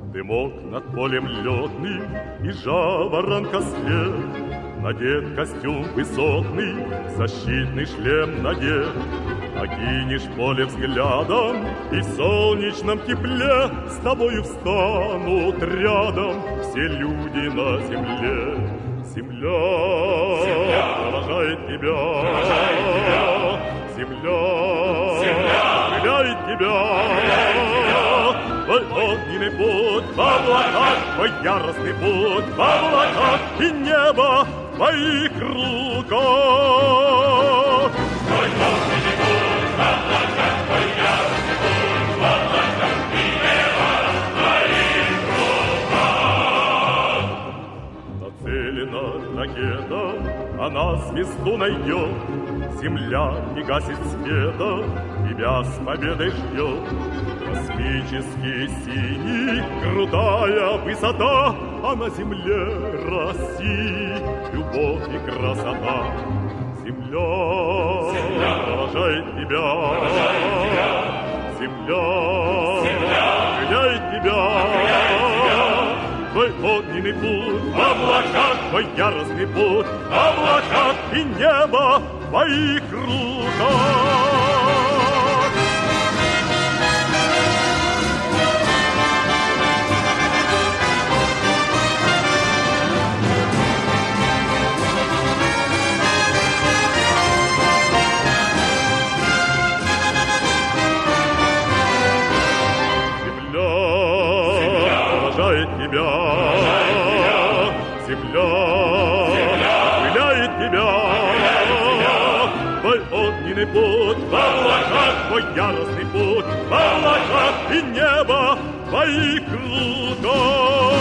Дымок над полем летным и жаворонка след. Надет костюм высотный, защитный шлем надет. Окинешь поле взглядом, и в солнечном тепле с тобою встанут рядом все люди на земле. Земля, провожает тебя, земля, стреляет тебя. Твой огненный путь в облаках, твой яростный путь в облаках, и небо в твоих руках. Твой огненный путь в облаках, твой яростный путь в облаках, и небо в твоих руках. Нацелена ракета, она звезду найдет, земля не гасит света, тебя с победой ждет. Космический синий, крутая высота, а на земле России любовь и красота. Земля, провожает тебя, земля, гоняет тебя. Твой огненный путь в облаках, твой яростный путь в облаках, и небо в твоих руках. Тебя, земля, стреляет тебя, твой огненный путь в облаках, твой яростный путь в облаках, и небо в твоих руках.